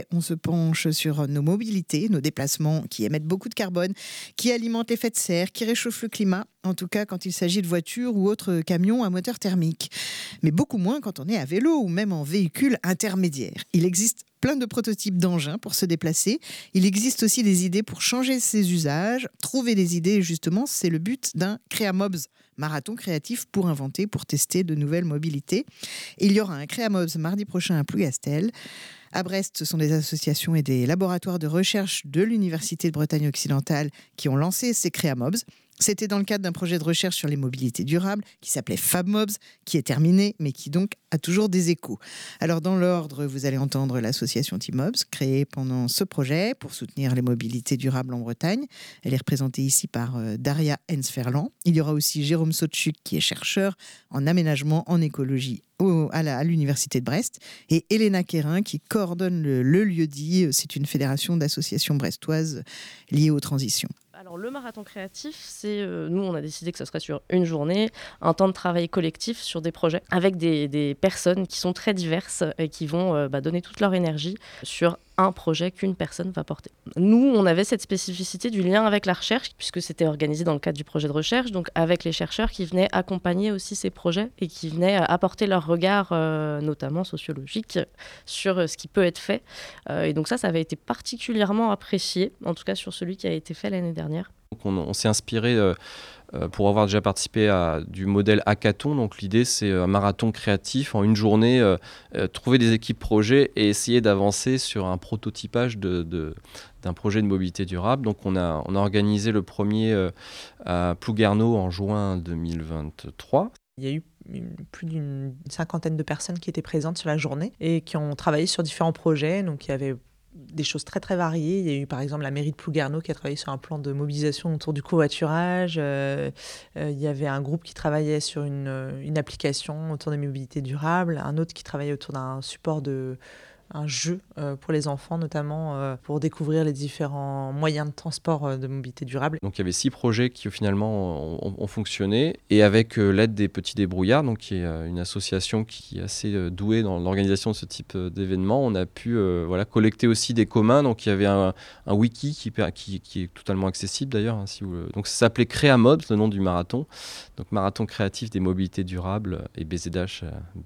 On se penche sur nos mobilités, nos déplacements qui émettent beaucoup de carbone, qui alimentent l'effet de serre, qui réchauffent le climat, en tout cas quand il s'agit de voitures ou autres camions à moteur thermique. Mais beaucoup moins quand on est à vélo ou même en véhicule intermédiaire. Il existe plein de prototypes d'engins pour se déplacer. Il existe aussi des idées pour changer ses usages. Trouver des idées, justement, c'est le but d'un Créamobs, marathon créatif pour inventer, pour tester de nouvelles mobilités. Il y aura un Créamobs mardi prochain à Plougastel. À Brest, ce sont des associations et des laboratoires de recherche de l'Université de Bretagne occidentale qui ont lancé ces Créamobs. C'était dans le cadre d'un projet de recherche sur les mobilités durables qui s'appelait FabMobs, qui est terminé, mais qui donc a toujours des échos. Alors dans l'ordre, vous allez entendre l'association Teamobs, créée pendant ce projet pour soutenir les mobilités durables en Bretagne. Elle est représentée ici par Daria Hensferland. Il y aura aussi Jérôme Sotchuk, qui est chercheur en aménagement, en écologie à l'Université de Brest, et Elena Quérin qui coordonne le lieu-dit. C'est une fédération d'associations brestoises liées aux transitions. Alors le marathon créatif, nous on a décidé que ce serait sur une journée, un temps de travail collectif sur des projets avec des personnes qui sont très diverses et qui vont donner toute leur énergie sur un projet qu'une personne va porter. Nous, on avait cette spécificité du lien avec la recherche, puisque c'était organisé dans le cadre du projet de recherche, donc avec les chercheurs qui venaient accompagner aussi ces projets et qui venaient apporter leur regard, notamment sociologique, sur ce qui peut être fait. Et donc ça avait été particulièrement apprécié, en tout cas sur celui qui a été fait l'année dernière. Donc on s'est inspiré pour avoir déjà participé à du modèle hackathon. Donc l'idée, c'est un marathon créatif en une journée, trouver des équipes projets et essayer d'avancer sur un prototypage d'un projet de mobilité durable. Donc on a organisé le premier à Plouguerneau en juin 2023. Il y a eu plus d'une cinquantaine de personnes qui étaient présentes sur la journée et qui ont travaillé sur différents projets. Donc il y avait des choses très très variées. Il y a eu par exemple la mairie de Plouguerneau qui a travaillé sur un plan de mobilisation autour du covoiturage. Il y avait un groupe qui travaillait sur une application autour des mobilités durables, un autre qui travaillait autour d'un support un jeu pour les enfants, notamment pour découvrir les différents moyens de transport de mobilité durable. Donc il y avait 6 projets qui finalement ont fonctionné, et avec l'aide des Petits Débrouillards, donc qui est une association qui est assez douée dans l'organisation de ce type d'événements, on a pu collecter aussi des communs. Donc il y avait un wiki qui est totalement accessible d'ailleurs. Donc ça s'appelait Créamobs, le nom du marathon. Donc marathon créatif des mobilités durables et BZH.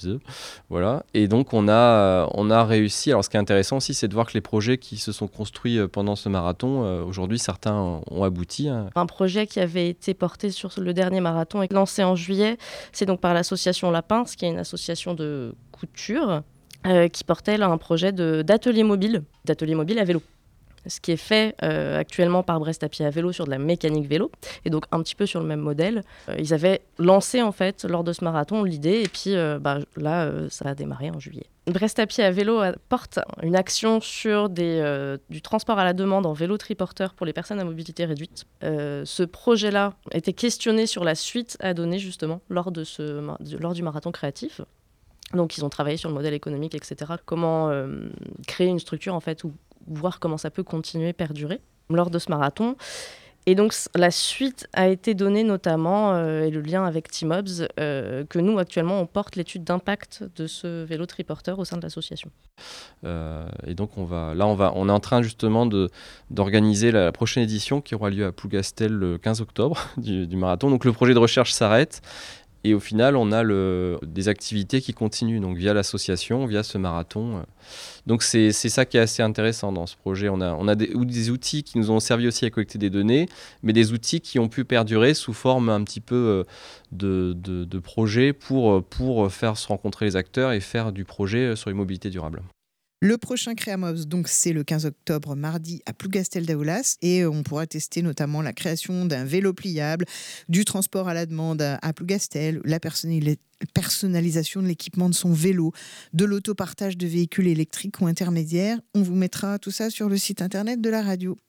Voilà. Et donc on a réussi. Alors ce qui est intéressant aussi, c'est de voir que les projets qui se sont construits pendant ce marathon, aujourd'hui certains ont abouti. Un projet qui avait été porté sur le dernier marathon et lancé en juillet, c'est donc par l'association Lapin, qui est une association de couture, qui portait là un projet d'atelier mobile à vélo. Ce qui est fait actuellement par Brest à pied à vélo sur de la mécanique vélo, et donc un petit peu sur le même modèle. Ils avaient lancé en fait lors de ce marathon l'idée, et puis ça a démarré en juillet. Brest à pied à vélo porte une action sur du transport à la demande en vélo triporteur pour les personnes à mobilité réduite. Ce projet-là était questionné sur la suite à donner justement lors du marathon créatif. Donc ils ont travaillé sur le modèle économique, etc. Comment créer une structure en fait où voir comment ça peut continuer, perdurer lors de ce marathon. Et donc la suite a été donnée notamment, et le lien avec Teamobs, que nous actuellement on porte l'étude d'impact de ce vélo triporteur au sein de l'association. Et donc on est en train justement d'organiser la prochaine édition qui aura lieu à Plougastel le 15 octobre du marathon. Donc le projet de recherche s'arrête. Et au final, on a des activités qui continuent, donc via l'association, via ce marathon. Donc c'est ça qui est assez intéressant dans ce projet. On a des outils qui nous ont servi aussi à collecter des données, mais des outils qui ont pu perdurer sous forme un petit peu de projets pour faire se rencontrer les acteurs et faire du projet sur les mobilités durables. Le prochain Créamobs, donc, c'est le 15 octobre, mardi, à Plougastel-Daoulas. Et on pourra tester notamment la création d'un vélo pliable, du transport à la demande à Plougastel, la personnalisation de l'équipement de son vélo, de l'autopartage de véhicules électriques ou intermédiaires. On vous mettra tout ça sur le site internet de la radio.